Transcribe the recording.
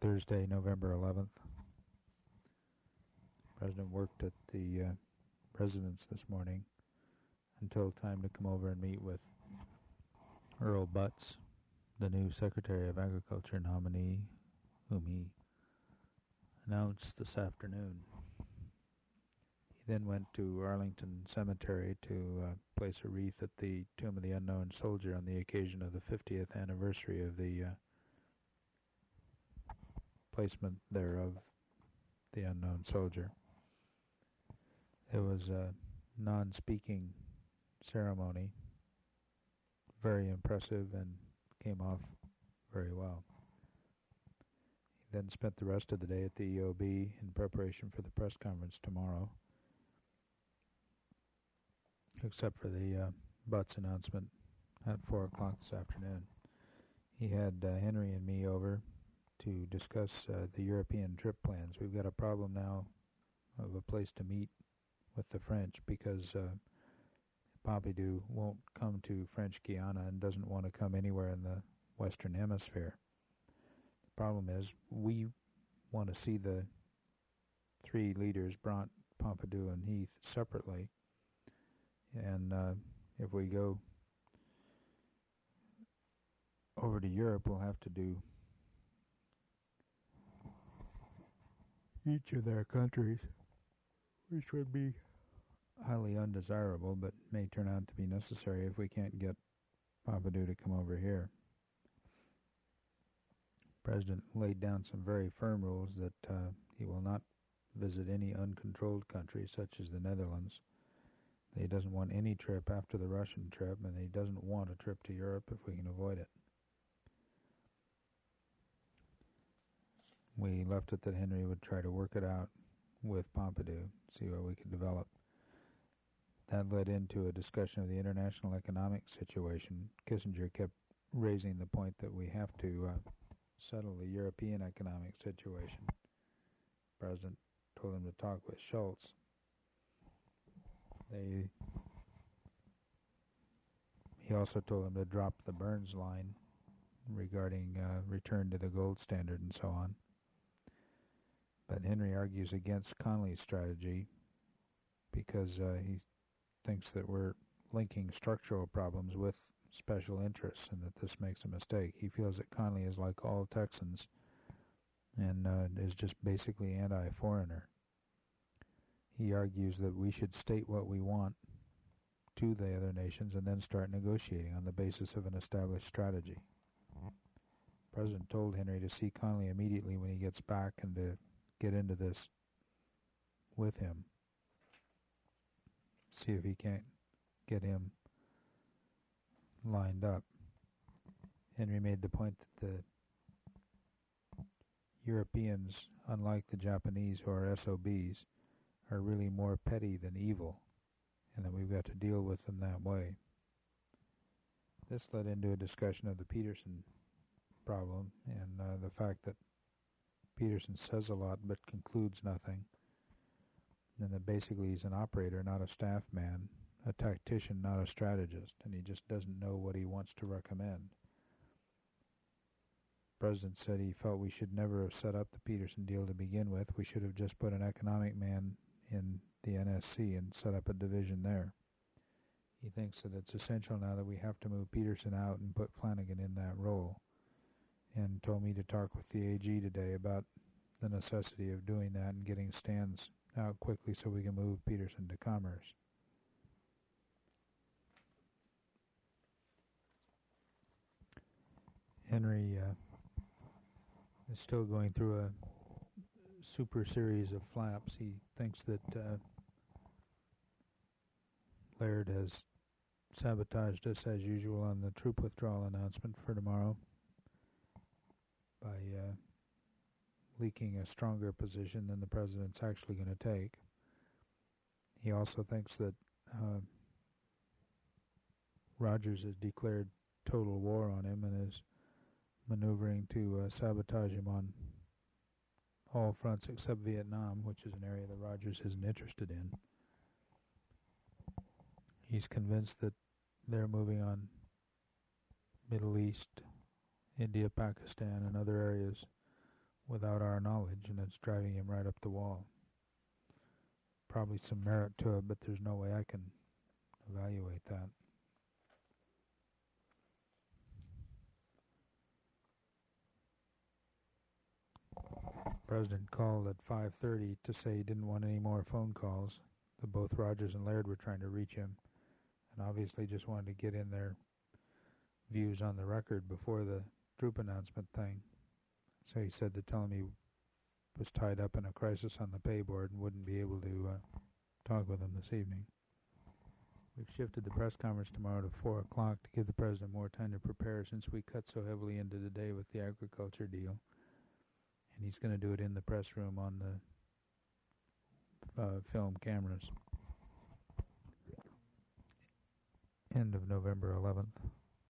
Thursday, November 11th. The President worked at the residence this morning until time to come over and meet with Earl Butz, the new Secretary of Agriculture nominee, whom he announced this afternoon. He then went to Arlington Cemetery to place a wreath at the Tomb of the Unknown Soldier on the occasion of the 50th anniversary of the placement there of the unknown soldier. It was a non-speaking ceremony, very impressive, and came off very well. He then spent the rest of the day at the EOB in preparation for the press conference tomorrow, except for the Butz announcement at 4 o'clock this afternoon. He had Henry and me over to discuss the European trip plans. We've got a problem now of a place to meet with the French because Pompidou won't come to French Guiana and doesn't want to come anywhere in the Western Hemisphere. The problem is we want to see the three leaders, Brandt, Pompidou, and Heath, separately. And if we go over to Europe, we'll have to do each of their countries, which would be highly undesirable, but may turn out to be necessary if we can't get Pompidou to come over here. The President laid down some very firm rules that he will not visit any uncontrolled country, such as the Netherlands. That he doesn't want any trip after the Russian trip, and he doesn't want a trip to Europe if we can avoid it. We left it that Henry would try to work it out with Pompidou, see what we could develop. That led into a discussion of the international economic situation. Kissinger kept raising the point that we have to settle the European economic situation. The President told him to talk with Schultz. He also told him to drop the Burns line regarding return to the gold standard and so on. But Henry argues against Connolly's strategy because he thinks that we're linking structural problems with special interests and that this makes a mistake. He feels that Connolly is like all Texans and is just basically anti-foreigner. He argues that we should state what we want to the other nations and then start negotiating on the basis of an established strategy. The President told Henry to see Connolly immediately when he gets back and to get into this with him. See if he can't get him lined up. Henry made the point that the Europeans, unlike the Japanese who are SOBs, are really more petty than evil, and that we've got to deal with them that way. This led into a discussion of the Peterson problem and the fact that Peterson says a lot but concludes nothing, and that basically he's an operator, not a staff man, a tactician, not a strategist, and he just doesn't know what he wants to recommend. The President said he felt we should never have set up the Peterson deal to begin with. We should have just put an economic man in the NSC and set up a division there. He thinks that it's essential now that we have to move Peterson out and put Flanagan in that role, and told me to talk with the AG today about the necessity of doing that and getting Stans out quickly so we can move Peterson to Commerce. Henry is still going through a super series of flaps. He thinks that Laird has sabotaged us as usual on the troop withdrawal announcement for tomorrow by leaking a stronger position than the President's actually going to take. He also thinks that Rogers has declared total war on him and is maneuvering to sabotage him on all fronts except Vietnam, which is an area that Rogers isn't interested in. He's convinced that they're moving on Middle East, India, Pakistan, and other areas without our knowledge, and it's driving him right up the wall. Probably some merit to it, but there's no way I can evaluate that. The president called at 5:30 to say he didn't want any more phone calls, that both Rogers and Laird were trying to reach him, and obviously just wanted to get in their views on the record before the troop announcement thing. So he said to tell him he was tied up in a crisis on the pay board and wouldn't be able to talk with him this evening. We've shifted the press conference tomorrow to 4 o'clock to give the president more time to prepare, since we cut so heavily into the day with the agriculture deal. And he's going to do it in the press room on the film cameras. End of November 11th.